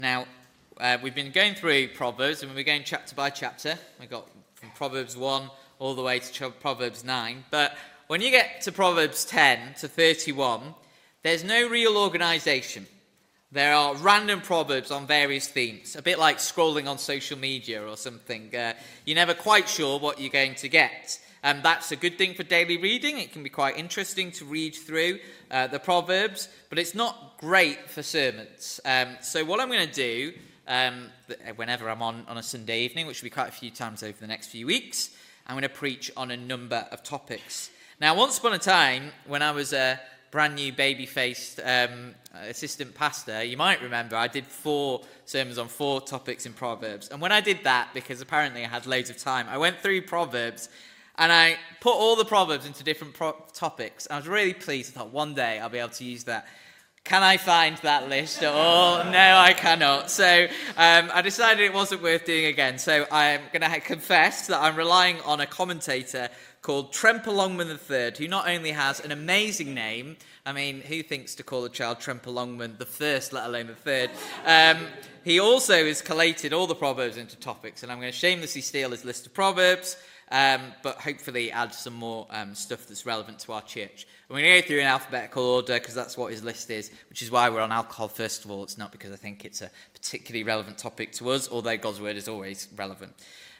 Now, we've been going through Proverbs, and we're going chapter by chapter. We got from Proverbs 1 all the way to Proverbs 9. But when you get to Proverbs 10 to 31, there's no real organisation. There are random proverbs on various themes, a bit like scrolling on social media or something. You're never quite sure what you're going to get. And that's a good thing for daily reading. It can be quite interesting to read through the Proverbs, but it's not great for sermons. So what I'm going to do, whenever I'm on a Sunday evening, which will be quite a few times over the next few weeks, I'm going to preach on a number of topics. Now, once upon a time, when I was a brand new baby-faced assistant pastor, you might remember I did 4 sermons on 4 topics in Proverbs. And when I did that, because apparently I had loads of time, I went through Proverbs and I put all the Proverbs into different topics. I was really pleased. I thought one day I'll be able to use that. Can I find that list at all? No, I cannot. So I decided it wasn't worth doing again. So I'm going to confess that I'm relying on a commentator called Tremper Longman III, who not only has an amazing name, I mean, who thinks to call a child Tremper Longman the first, let alone the third? He also has collated all the Proverbs into topics, and I'm going to shamelessly steal his list of Proverbs, but hopefully add some more stuff that's relevant to our church. And we're going to go through in alphabetical order, because that's what his list is, which is why we're on alcohol first of all. It's not because I think it's a particularly relevant topic to us, although God's word is always relevant.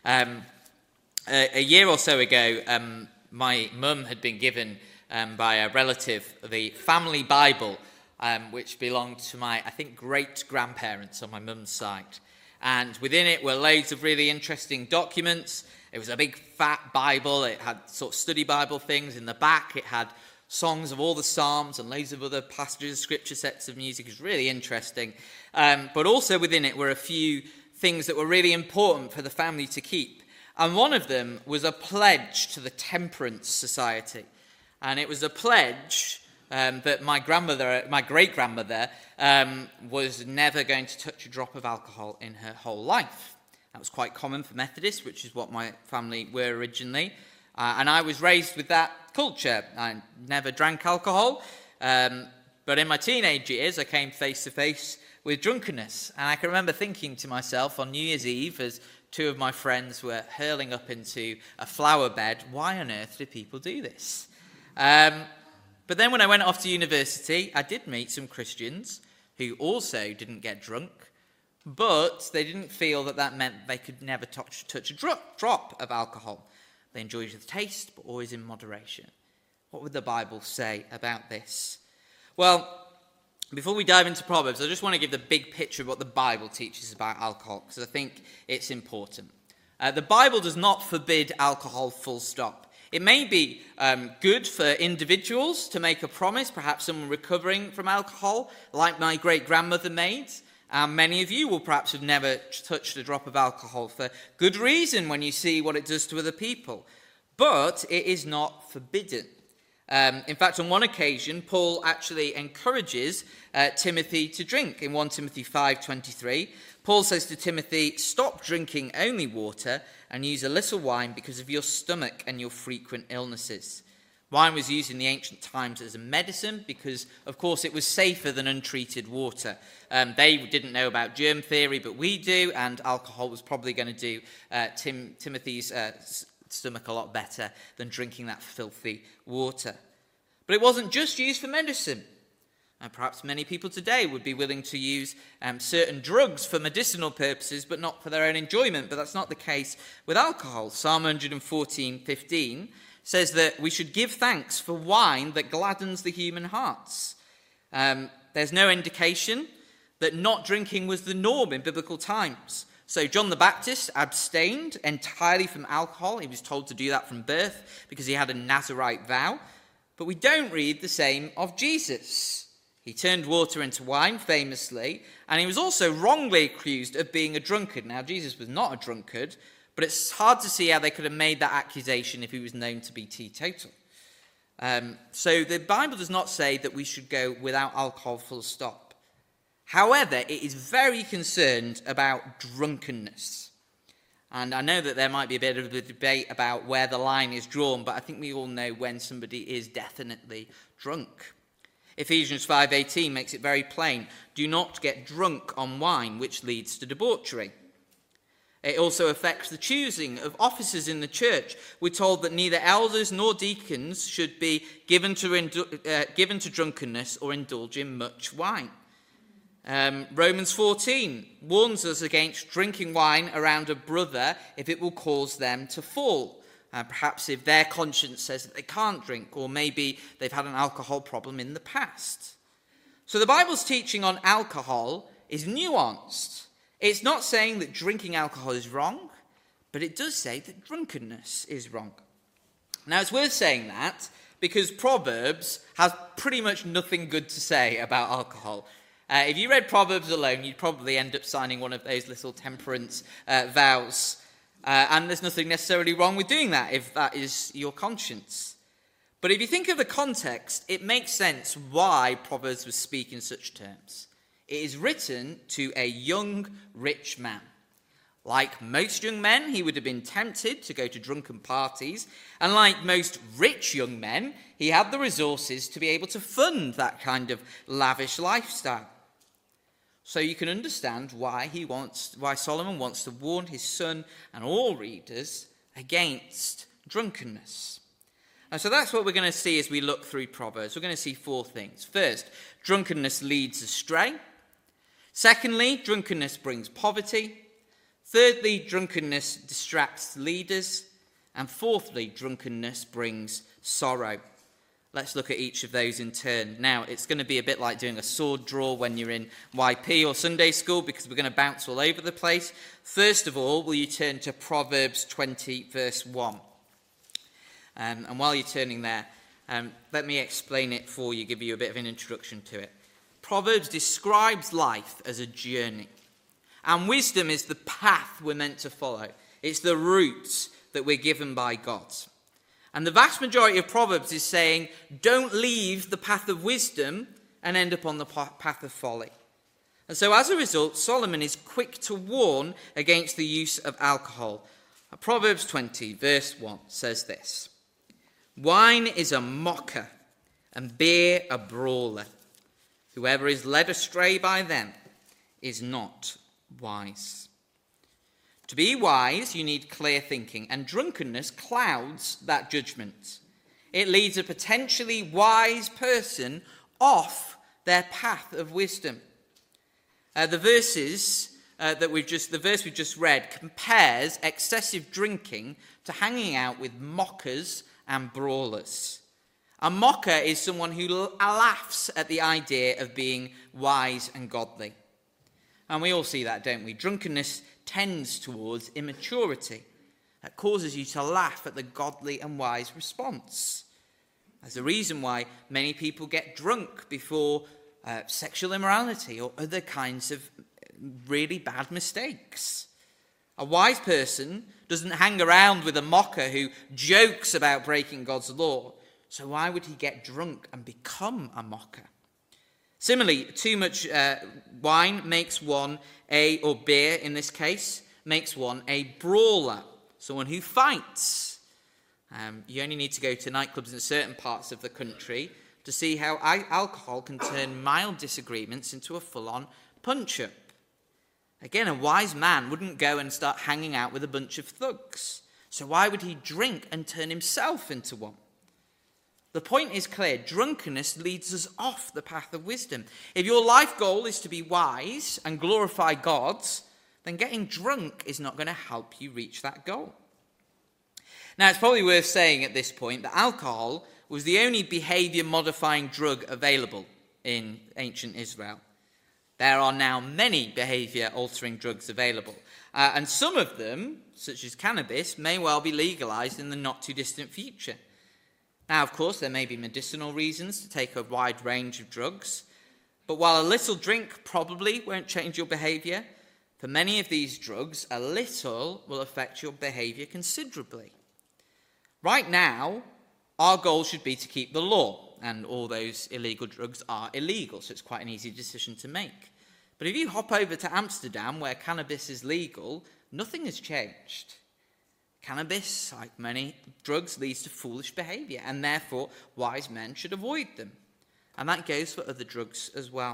A year or so ago, my mum had been given by a relative the family Bible, which belonged to my, I think, great-grandparents on my mum's side. And within it were loads of really interesting documents. It was a big, fat Bible. It had sort of study Bible things. In the back, it had songs of all the Psalms and loads of other passages, scripture sets of music. It was really interesting. But also within it were a few things that were really important for the family to keep. And one of them was a pledge to the Temperance Society. And it was a pledge that my great-grandmother, was never going to touch a drop of alcohol in her whole life. That was quite common for Methodists, which is what my family were originally. And I was raised with that culture. I never drank alcohol. But in my teenage years, I came face to face with drunkenness. And I can remember thinking to myself on New Year's Eve, as 2 of my friends were hurling up into a flower bed, why on earth do people do this? But then when I went off to university, I did meet some Christians who also didn't get drunk, but they didn't feel that meant they could never touch a drop of alcohol. They enjoyed the taste, but always in moderation. What would the Bible say about this? Well, before we dive into Proverbs, I just want to give the big picture of what the Bible teaches about alcohol, because I think it's important. The Bible does not forbid alcohol full stop. It may be good for individuals to make a promise, perhaps someone recovering from alcohol, like my great-grandmother made. Many of you will perhaps have never touched a drop of alcohol for good reason when you see what it does to other people. But it is not forbidden. In fact, on one occasion, Paul actually encourages Timothy to drink. In 1 Timothy 5:23, Paul says to Timothy, "Stop drinking only water and use a little wine because of your stomach and your frequent illnesses." Wine was used in the ancient times as a medicine because, of course, it was safer than untreated water. They didn't know about germ theory, but we do, and alcohol was probably going to do Timothy's stomach a lot better than drinking that filthy water. But it wasn't just used for medicine. And perhaps many people today would be willing to use certain drugs for medicinal purposes, but not for their own enjoyment. But that's not the case with alcohol. Psalm 114:15 says that we should give thanks for wine that gladdens the human hearts. There's no indication that not drinking was the norm in biblical times. So John the Baptist abstained entirely from alcohol. He was told to do that from birth because he had a Nazirite vow. But we don't read the same of Jesus. He turned water into wine, famously, and he was also wrongly accused of being a drunkard. Now, Jesus was not a drunkard, but it's hard to see how they could have made that accusation if he was known to be teetotal. So the Bible does not say that we should go without alcohol full stop. However, it is very concerned about drunkenness. And I know that there might be a bit of a debate about where the line is drawn, but I think we all know when somebody is definitely drunk. Ephesians 5:18 makes it very plain. Do not get drunk on wine, which leads to debauchery. It also affects the choosing of officers in the church. We're told that neither elders nor deacons should be given to drunkenness or indulge in much wine. Romans 14 warns us against drinking wine around a brother if it will cause them to fall. Perhaps if their conscience says that they can't drink, or maybe they've had an alcohol problem in the past. So the Bible's teaching on alcohol is nuanced. It's not saying that drinking alcohol is wrong, but it does say that drunkenness is wrong. Now, it's worth saying that because Proverbs has pretty much nothing good to say about alcohol. If you read Proverbs alone, you'd probably end up signing one of those little temperance vows. And there's nothing necessarily wrong with doing that if that is your conscience. But if you think of the context, it makes sense why Proverbs was speaking in such terms. It is written to a young, rich man. Like most young men, he would have been tempted to go to drunken parties. And like most rich young men, he had the resources to be able to fund that kind of lavish lifestyle. So you can understand why Solomon wants to warn his son and all readers against drunkenness. And so that's what we're going to see as we look through Proverbs. We're going to see four things. First, drunkenness leads astray. Secondly, drunkenness brings poverty. Thirdly, drunkenness distracts leaders. And fourthly, drunkenness brings sorrow. Let's look at each of those in turn. Now, it's going to be a bit like doing a sword draw when you're in YP or Sunday school, because we're going to bounce all over the place. First of all, will you turn to Proverbs 20, verse 1? And while you're turning there, let me explain it for you, give you a bit of an introduction to it. Proverbs describes life as a journey. And wisdom is the path we're meant to follow. It's the route that we're given by God. And the vast majority of Proverbs is saying, don't leave the path of wisdom and end up on the path of folly. And so as a result, Solomon is quick to warn against the use of alcohol. Proverbs 20, verse 1 says this: wine is a mocker and beer a brawler. Whoever is led astray by them is not wise. To be wise, you need clear thinking, and drunkenness clouds that judgment. It leads a potentially wise person off their path of wisdom. The verse we just read compares excessive drinking to hanging out with mockers and brawlers. A mocker is someone who laughs at the idea of being wise and godly. And we all see that, don't we? Drunkenness tends towards immaturity. That causes you to laugh at the godly and wise response. There's a reason why many people get drunk before sexual immorality or other kinds of really bad mistakes. A wise person doesn't hang around with a mocker who jokes about breaking God's law. So why would he get drunk and become a mocker? Similarly, too much wine makes one or beer in this case, makes one a brawler, someone who fights. You only need to go to nightclubs in certain parts of the country to see how alcohol can turn mild disagreements into a full-on punch-up. Again, a wise man wouldn't go and start hanging out with a bunch of thugs. So why would he drink and turn himself into one? The point is clear. Drunkenness leads us off the path of wisdom. If your life goal is to be wise and glorify God, then getting drunk is not going to help you reach that goal. Now, it's probably worth saying at this point that alcohol was the only behavior-modifying drug available in ancient Israel. There are now many behavior-altering drugs available, and some of them, such as cannabis, may well be legalized in the not-too-distant future. Now, of course, there may be medicinal reasons to take a wide range of drugs, but while a little drink probably won't change your behavior, for many of these drugs, a little will affect your behavior considerably. Right now, our goal should be to keep the law, and all those illegal drugs are illegal, so it's quite an easy decision to make. But if you hop over to Amsterdam, where cannabis is legal, nothing has changed. Cannabis, like many drugs, leads to foolish behavior, and therefore wise men should avoid them. And that goes for other drugs as well.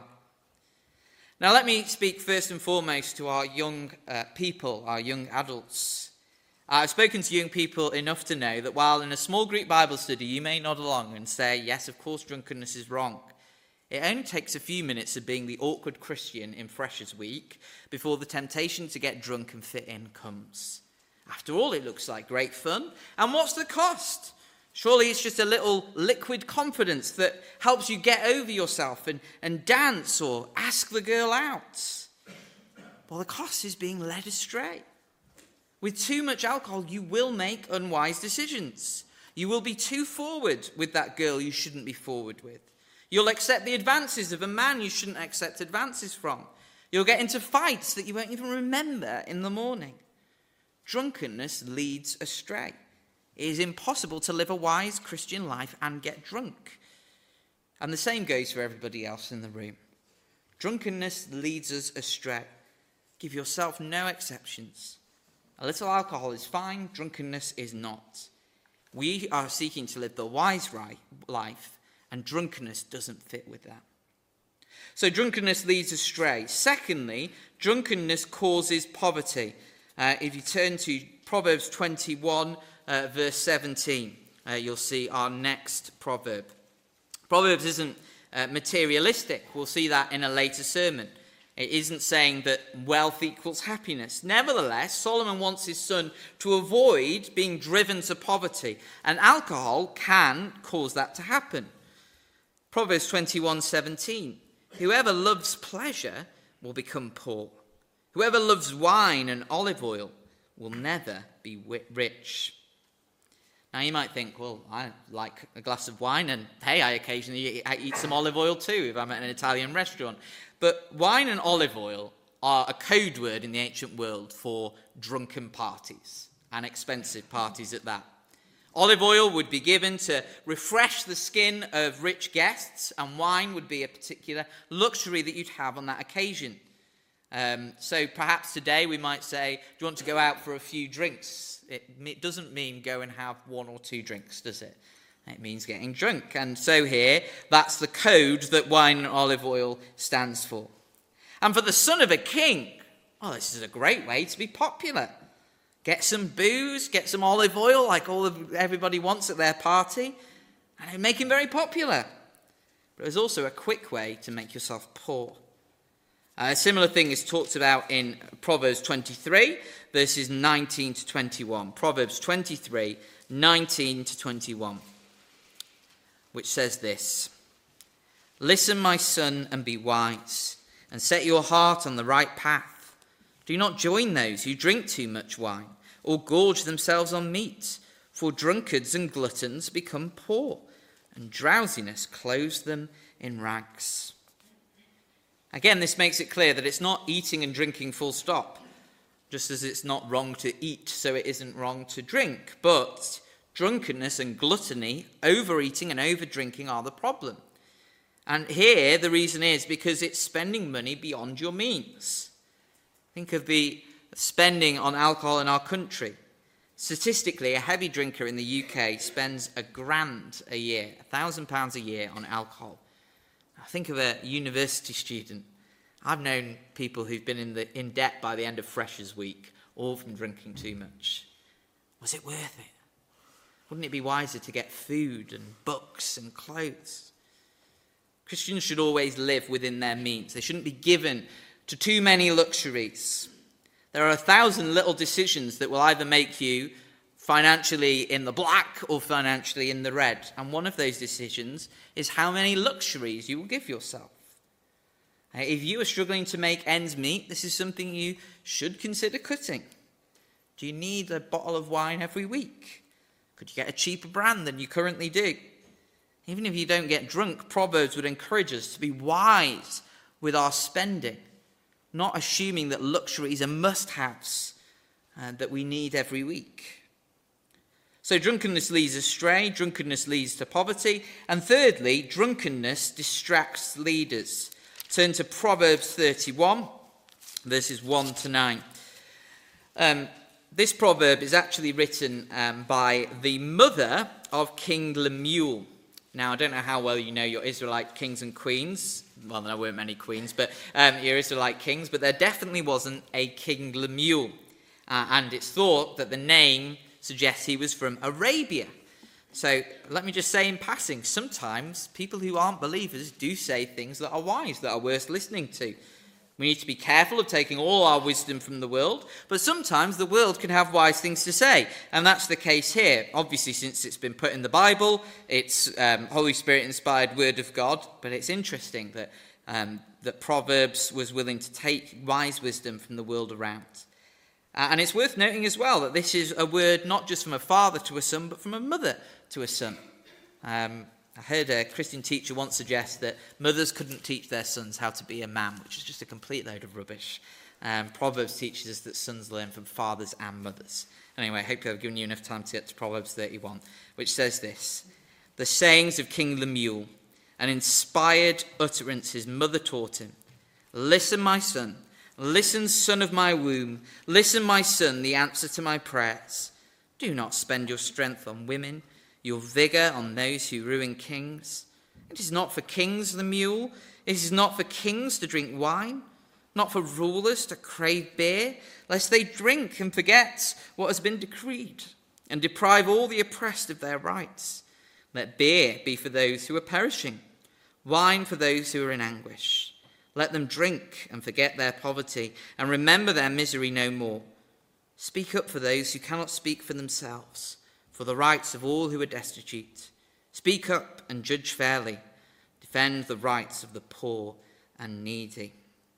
Now let me speak first and foremost to our young people, our young adults. I've spoken to young people enough to know that while in a small group Bible study you may nod along and say, yes, of course drunkenness is wrong, it only takes a few minutes of being the awkward Christian in Freshers Week before the temptation to get drunk and fit in comes. After all, it looks like great fun. And what's the cost? Surely it's just a little liquid confidence that helps you get over yourself and dance or ask the girl out. Well, the cost is being led astray. With too much alcohol, you will make unwise decisions. You will be too forward with that girl you shouldn't be forward with. You'll accept the advances of a man you shouldn't accept advances from. You'll get into fights that you won't even remember in the morning. Drunkenness leads astray. It is impossible to live a wise Christian life and get drunk. And the same goes for everybody else in the room. Drunkenness leads us astray. Give yourself no exceptions. A little alcohol is fine, drunkenness is not. We are seeking to live the wise life, and drunkenness doesn't fit with that. So drunkenness leads astray. Secondly, drunkenness causes poverty. If you turn to Proverbs 21, verse 17, you'll see our next proverb. Proverbs isn't materialistic. We'll see that in a later sermon. It isn't saying that wealth equals happiness. Nevertheless, Solomon wants his son to avoid being driven to poverty, and alcohol can cause that to happen. Proverbs 21:17, whoever loves pleasure will become poor. Whoever loves wine and olive oil will never be rich. Now you might think, well, I like a glass of wine, and hey, I occasionally eat some olive oil too if I'm at an Italian restaurant. But wine and olive oil are a code word in the ancient world for drunken parties, and expensive parties at that. Olive oil would be given to refresh the skin of rich guests, and wine would be a particular luxury that you'd have on that occasion. So perhaps today we might say, do you want to go out for a few drinks? It doesn't mean go and have one or two drinks, does it? It means getting drunk. And so here, that's the code that wine and olive oil stands for. And for the son of a king, oh, this is a great way to be popular. Get some booze, get some olive oil like everybody wants at their party, and make him very popular. But there's also a quick way to make yourself poor. A similar thing is talked about in Proverbs 23, verses 19 to 21. Proverbs 23, 19 to 21, which says this: Listen, my son, and be wise, and set your heart on the right path. Do not join those who drink too much wine, or gorge themselves on meat, for drunkards and gluttons become poor, and drowsiness clothes them in rags. Again, this makes it clear that it's not eating and drinking full stop, just as it's not wrong to eat, so it isn't wrong to drink. But drunkenness and gluttony, overeating and overdrinking are the problem. And here the reason is because it's spending money beyond your means. Think of the spending on alcohol in our country. Statistically, a heavy drinker in the UK spends £1,000 a year, £1,000 a year on alcohol. Think of a university student. I've known people who've been in debt by the end of Freshers Week, all from drinking too much. Was it worth it? Wouldn't it be wiser to get food and books and clothes? Christians should always live within their means. They shouldn't be given to too many luxuries. There are 1,000 little decisions that will either make you financially in the black or financially in the red. And one of those decisions is how many luxuries you will give yourself. If you are struggling to make ends meet, this is something you should consider cutting. Do you need a bottle of wine every week? Could you get a cheaper brand than you currently do? Even if you don't get drunk, Proverbs would encourage us to be wise with our spending, not assuming that luxuries are must-haves that we need every week. So drunkenness leads astray, drunkenness leads to poverty, and thirdly, drunkenness distracts leaders. Turn to Proverbs 31, verses 1 to 9. This proverb is actually written by the mother of King Lemuel. Now, I don't know how well you know your Israelite kings and queens. Well, there weren't many queens, but your Israelite kings. But there definitely wasn't a King Lemuel. And it's thought that the name suggests he was from Arabia. So let me just say in passing, sometimes people who aren't believers do say things that are wise, that are worth listening to. We need to be careful of taking all our wisdom from the world, but sometimes the world can have wise things to say, and that's the case here. Obviously, since it's been put in the Bible, it's Holy Spirit-inspired Word of God, but it's interesting that that Proverbs was willing to take wise wisdom from the world around. And it's worth noting as well that this is a word not just from a father to a son, but from a mother to a son. I heard a Christian teacher once suggest that mothers couldn't teach their sons how to be a man, which is just a complete load of rubbish. Proverbs teaches us that sons learn from fathers and mothers. Anyway, I hope I've given you enough time to get to Proverbs 31, which says this: "The sayings of King Lemuel, an inspired utterance his mother taught him. Listen, my son. Listen, son of my womb. Listen, my son, the answer to my prayers. Do not spend your strength on women, your vigor on those who ruin kings. It is not for kings, Lemuel. It is not for kings to drink wine, not for rulers to crave beer, lest they drink and forget what has been decreed, and deprive all the oppressed of their rights. Let beer be for those who are perishing, wine for those who are in anguish. Let them drink and forget their poverty, and remember their misery no more. Speak up for those who cannot speak for themselves, for the rights of all who are destitute. Speak up and judge fairly. Defend the rights of the poor and needy."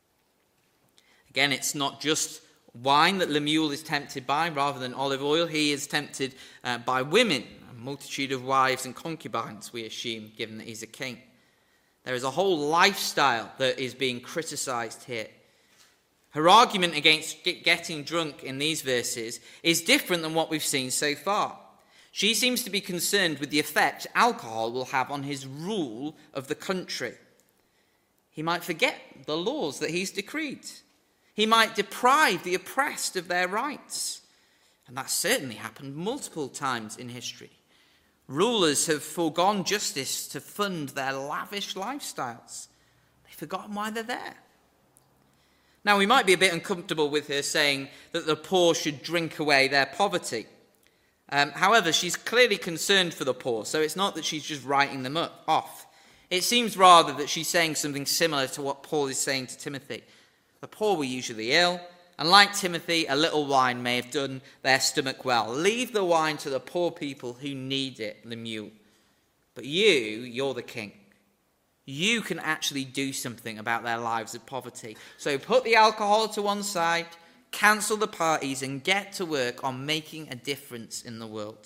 Again, it's not just wine that Lemuel is tempted by. Rather than olive oil, he is tempted by women, a multitude of wives and concubines, we assume, given that he's a king. There is a whole lifestyle that is being criticized here. Her argument against getting drunk in these verses is different than what we've seen so far. She seems to be concerned with the effect alcohol will have on his rule of the country. He might forget the laws that he's decreed. He might deprive the oppressed of their rights. And that's certainly happened multiple times in history. Rulers have foregone justice to fund their lavish lifestyles. They've forgotten why they're there. Now, we might be a bit uncomfortable with her saying that the poor should drink away their poverty. However, she's clearly concerned for the poor, so it's not that she's just writing them off. It seems rather that she's saying something similar to what Paul is saying to Timothy. The poor were usually ill, and like Timothy, a little wine may have done their stomach well. Leave the wine to the poor people who need it, Lemuel. But you're the king. You can actually do something about their lives of poverty. So put the alcohol to one side, cancel the parties, and get to work on making a difference in the world.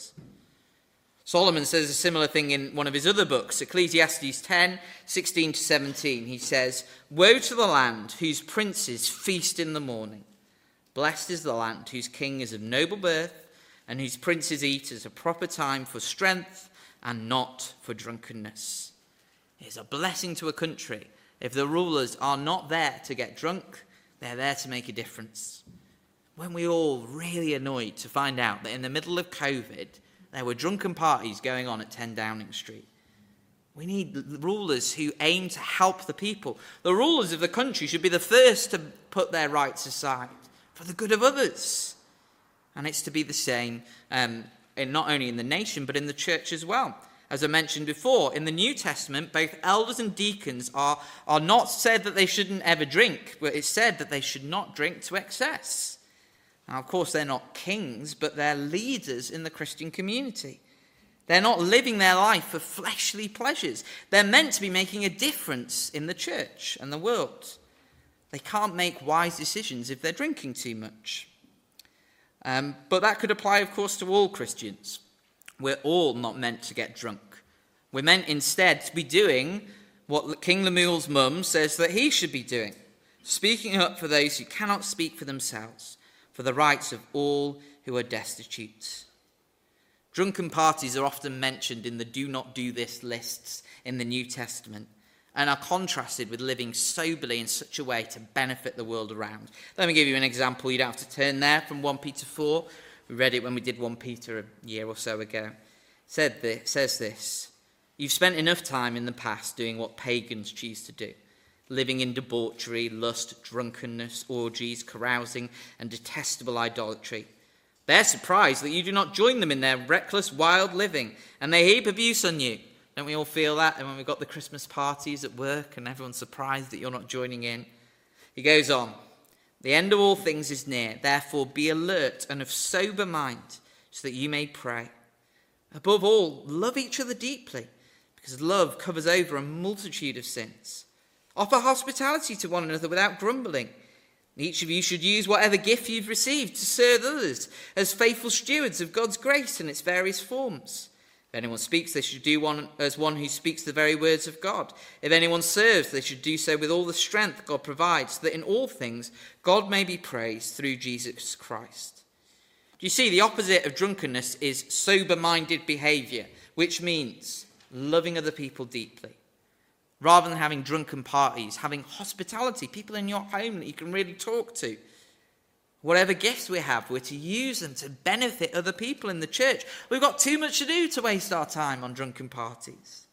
Solomon says a similar thing in one of his other books, Ecclesiastes 10, 16 to 17. He says, "Woe to the land whose princes feast in the morning. Blessed is the land whose king is of noble birth, and whose princes eat at a proper time for strength and not for drunkenness." It's a blessing to a country if the rulers are not there to get drunk, they're there to make a difference. When we all really annoyed to find out that in the middle of COVID, there were drunken parties going on at 10 Downing Street. We need rulers who aim to help the people. The rulers of the country should be the first to put their rights aside for the good of others. And it's to be the same not only in the nation, but in the church as well. As I mentioned before, in the New Testament, both elders and deacons are not said that they shouldn't ever drink, but it's said that they should not drink to excess. Now, of course, they're not kings, but they're leaders in the Christian community. They're not living their life for fleshly pleasures. They're meant to be making a difference in the church and the world. They can't make wise decisions if they're drinking too much. But that could apply, of course, to all Christians. We're all not meant to get drunk. We're meant instead to be doing what King Lemuel's mum says that he should be doing, speaking up for those who cannot speak for themselves, for the rights of all who are destitute. Drunken parties are often mentioned in the do not do this lists in the New Testament and are contrasted with living soberly in such a way to benefit the world around. Let me give you an example. You don't have to turn there, from 1 Peter 4. We read it when we did 1 Peter a year or so ago. It says this: You've spent enough time in the past doing what pagans choose to do, living in debauchery, lust, drunkenness, orgies, carousing, and detestable idolatry. They're surprised that you do not join them in their reckless, wild living, and they heap abuse on you. Don't we all feel that? And when we've got the Christmas parties at work and everyone's surprised that you're not joining in. He goes on, the end of all things is near. Therefore be alert and of sober mind so that you may pray. Above all, love each other deeply, because love covers over a multitude of sins. Offer hospitality to one another without grumbling. Each of you should use whatever gift you've received to serve others as faithful stewards of God's grace in its various forms. If anyone speaks, they should do as one who speaks the very words of God. If anyone serves, they should do so with all the strength God provides, so that in all things God may be praised through Jesus Christ. Do you see, the opposite of drunkenness is sober-minded behaviour, which means loving other people deeply. Rather than having drunken parties, having hospitality, people in your home that you can really talk to. Whatever gifts we have, we're to use them to benefit other people in the church. We've got too much to do to waste our time on drunken parties.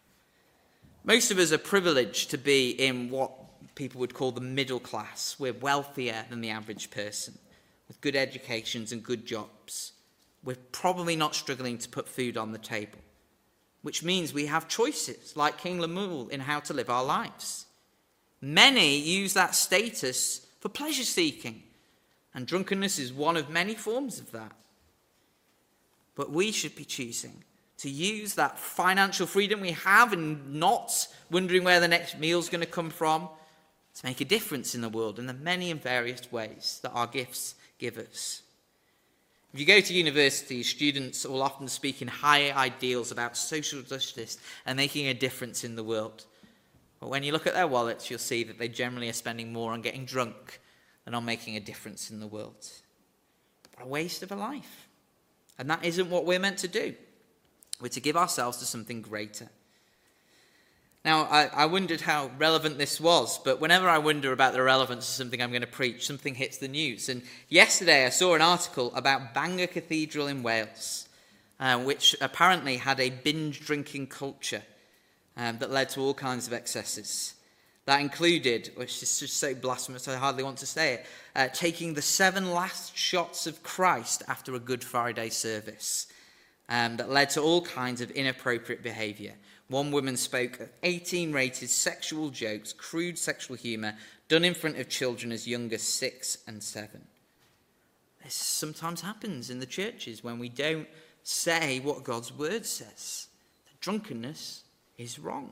Most of us are privileged to be in what people would call the middle class. We're wealthier than the average person, with good educations and good jobs. We're probably not struggling to put food on the table, which means we have choices, like King Lemuel, in how to live our lives. Many use that status for pleasure-seeking, and drunkenness is one of many forms of that. But we should be choosing to use that financial freedom we have and not wondering where the next meal's going to come from to make a difference in the world in the many and various ways that our gifts give us. If you go to university, students will often speak in high ideals about social justice and making a difference in the world. But when you look at their wallets, you'll see that they generally are spending more on getting drunk than on making a difference in the world. What a waste of a life. And that isn't what we're meant to do. We're to give ourselves to something greater. Now, I wondered how relevant this was, but whenever I wonder about the relevance of something I'm going to preach, something hits the news. And yesterday I saw an article about Bangor Cathedral in Wales, which apparently had a binge drinking culture that led to all kinds of excesses. That included, which is just so blasphemous I hardly want to say it, taking the 7 last shots of Christ after a Good Friday service. That led to all kinds of inappropriate behaviour. One woman spoke of 18 rated sexual jokes, crude sexual humour, done in front of children as young as 6 and 7. This sometimes happens in the churches when we don't say what God's word says. That drunkenness is wrong.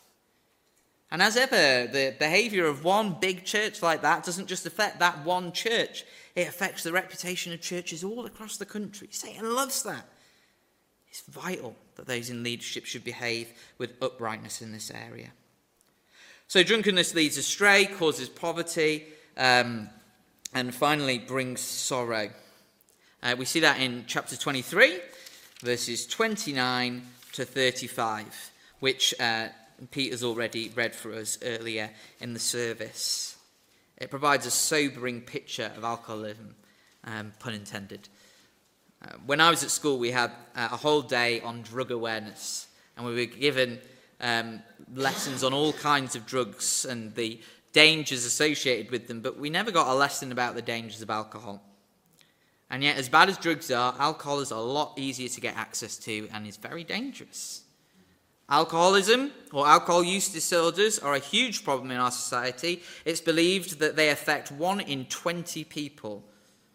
And as ever, the behaviour of one big church like that doesn't just affect that one church. It affects the reputation of churches all across the country. Satan loves that. It's vital that those in leadership should behave with uprightness in this area. So drunkenness leads astray, causes poverty, and finally brings sorrow. We see that in chapter 23, verses 29 to 35, which Peter's already read for us earlier in the service. It provides a sobering picture of alcoholism, pun intended. When I was at school, we had a whole day on drug awareness, and we were given lessons on all kinds of drugs and the dangers associated with them, but we never got a lesson about the dangers of alcohol. And yet, as bad as drugs are, alcohol is a lot easier to get access to and is very dangerous. Alcoholism or alcohol use disorders are a huge problem in our society. It's believed that they affect 1 in 20 people.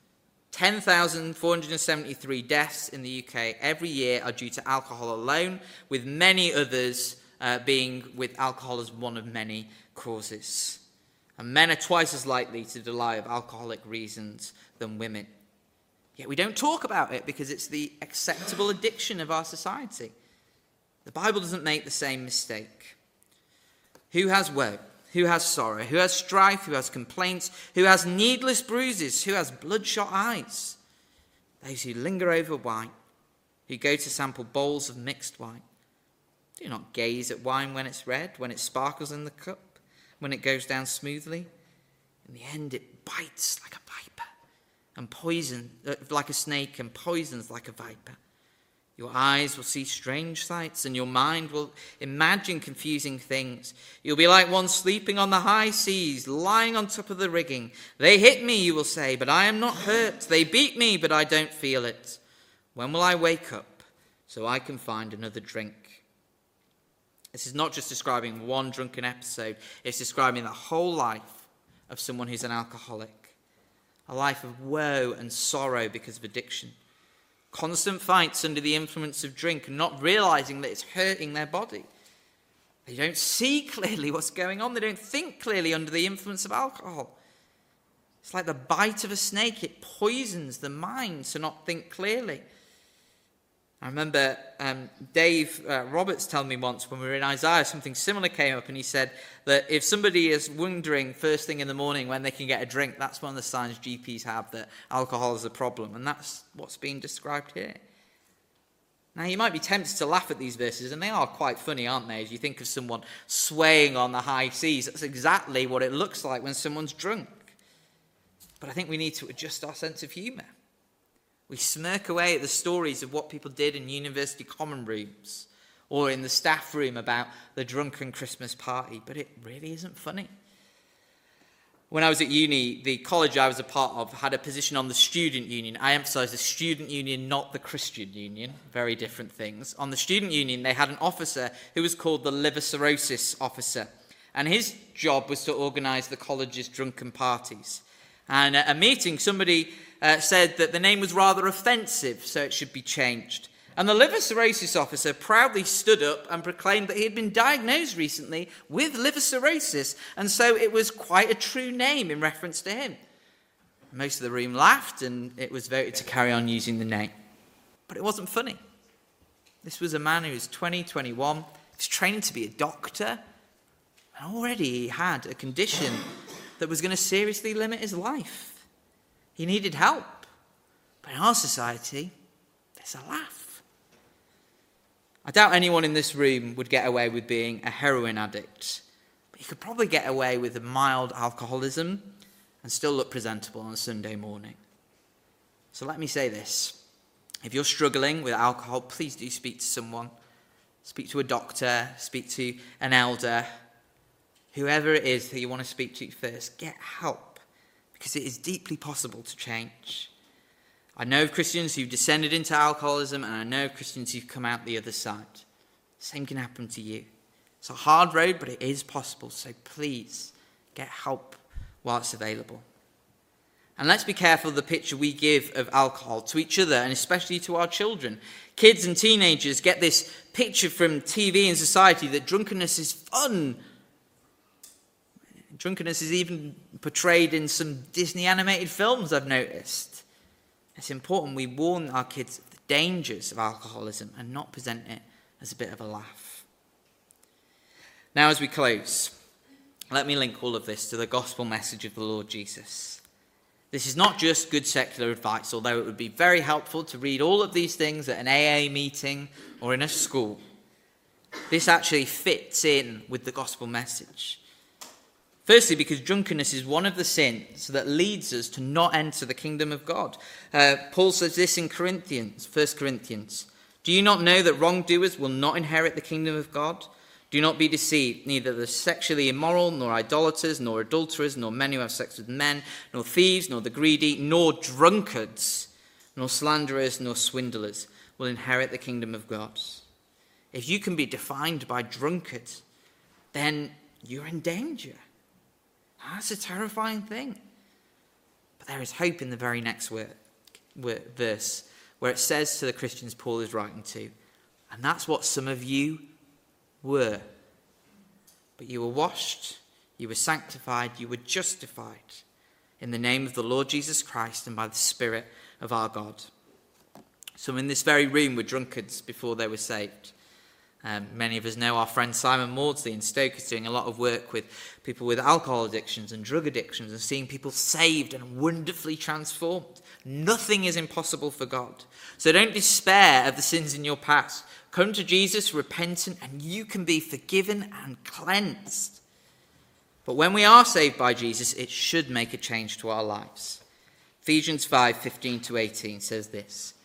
10,473 deaths in the UK every year are due to alcohol alone, with many others being with alcohol as one of many causes. And men are twice as likely to die of alcoholic reasons than women. Yet we don't talk about it because it's the acceptable addiction of our society. The Bible doesn't make the same mistake. Who has woe? Who has sorrow? Who has strife? Who has complaints? Who has needless bruises? Who has bloodshot eyes? Those who linger over wine, who go to sample bowls of mixed wine. Do not gaze at wine when it's red, when it sparkles in the cup, when it goes down smoothly. In the end, it bites like a viper, and poison like a snake, and poisons like a viper. Your eyes will see strange sights, and your mind will imagine confusing things. You'll be like one sleeping on the high seas, lying on top of the rigging. They hit me, you will say, but I am not hurt. They beat me, but I don't feel it. When will I wake up so I can find another drink? This is not just describing one drunken episode. It's describing the whole life of someone who's an alcoholic. A life of woe and sorrow because of addiction. Constant fights under the influence of drink and not realizing that it's hurting their body. They don't see clearly what's going on. They don't think clearly under the influence of alcohol. It's like the bite of a snake. It poisons the mind to not think clearly. I remember Dave Roberts telling me once when we were in Isaiah, something similar came up, and he said that if somebody is wondering first thing in the morning when they can get a drink, that's one of the signs GPs have that alcohol is a problem, and that's what's being described here. Now, you might be tempted to laugh at these verses, and they are quite funny, aren't they? As you think of someone swaying on the high seas, that's exactly what it looks like when someone's drunk. But I think we need to adjust our sense of humour. We smirk away at the stories of what people did in university common rooms or in the staff room about the drunken Christmas party, but it really isn't funny. When I was at uni, the college I was a part of had a position on the student union. I emphasise the student union, not the Christian union. Very different things. On the student union, they had an officer who was called the liver cirrhosis officer. And his job was to organise the college's drunken parties. And at a meeting, somebody said that the name was rather offensive, so it should be changed. And the liver cirrhosis officer proudly stood up and proclaimed that he had been diagnosed recently with liver cirrhosis, and so it was quite a true name in reference to him. Most of the room laughed, and it was voted to carry on using the name. But it wasn't funny. This was a man who was 20, 21, he was training to be a doctor, and already he had a condition that was going to seriously limit his life. He needed help. But in our society, there's a laugh. I doubt anyone in this room would get away with being a heroin addict. But you could probably get away with a mild alcoholism and still look presentable on a Sunday morning. So let me say this. If you're struggling with alcohol, please do speak to someone. Speak to a doctor. Speak to an elder. Whoever it is that you want to speak to first, get help. Because it is deeply possible to change. I know of Christians who've descended into alcoholism, and I know of Christians who've come out the other side. The same can happen to you. It's a hard road, but it is possible. So please, get help while it's available. And let's be careful of the picture we give of alcohol to each other, and especially to our children. Kids and teenagers get this picture from TV and society that drunkenness is fun. Drunkenness is even portrayed in some Disney animated films, I've noticed. It's important we warn our kids of the dangers of alcoholism and not present it as a bit of a laugh. Now, as we close, let me link all of this to the gospel message of the Lord Jesus. This is not just good secular advice, although it would be very helpful to read all of these things at an AA meeting or in a school. This actually fits in with the gospel message. Firstly, because drunkenness is one of the sins that leads us to not enter the kingdom of God. Paul says this in 1 Corinthians. Do you not know that wrongdoers will not inherit the kingdom of God? Do not be deceived. Neither the sexually immoral, nor idolaters, nor adulterers, nor men who have sex with men, nor thieves, nor the greedy, nor drunkards, nor slanderers, nor swindlers will inherit the kingdom of God. If you can be defined by drunkards, then you're in danger. That's a terrifying thing. But there is hope in the very next verse, where it says to the Christians Paul is writing to, and that's what some of you were. But you were washed, you were sanctified, you were justified in the name of the Lord Jesus Christ and by the Spirit of our God. Some in this very room were drunkards before they were saved. Many of us know our friend Simon Maudsley in Stoke is doing a lot of work with people with alcohol addictions and drug addictions and seeing people saved and wonderfully transformed. Nothing is impossible for God. So don't despair of the sins in your past. Come to Jesus repentant and you can be forgiven and cleansed. But when we are saved by Jesus, it should make a change to our lives. Ephesians 5:15-18 says this.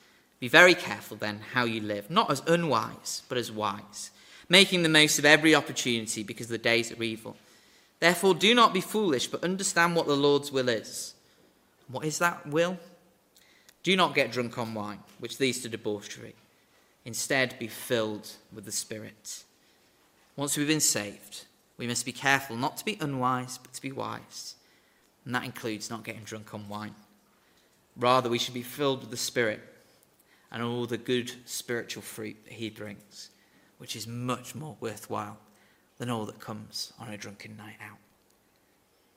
Be very careful then how you live, not as unwise, but as wise, making the most of every opportunity because the days are evil. Therefore, do not be foolish, but understand what the Lord's will is. What is that will? Do not get drunk on wine, which leads to debauchery. Instead, be filled with the Spirit. Once we've been saved, we must be careful not to be unwise, but to be wise. And that includes not getting drunk on wine. Rather, we should be filled with the Spirit and all the good spiritual fruit that he brings, which is much more worthwhile than all that comes on a drunken night out.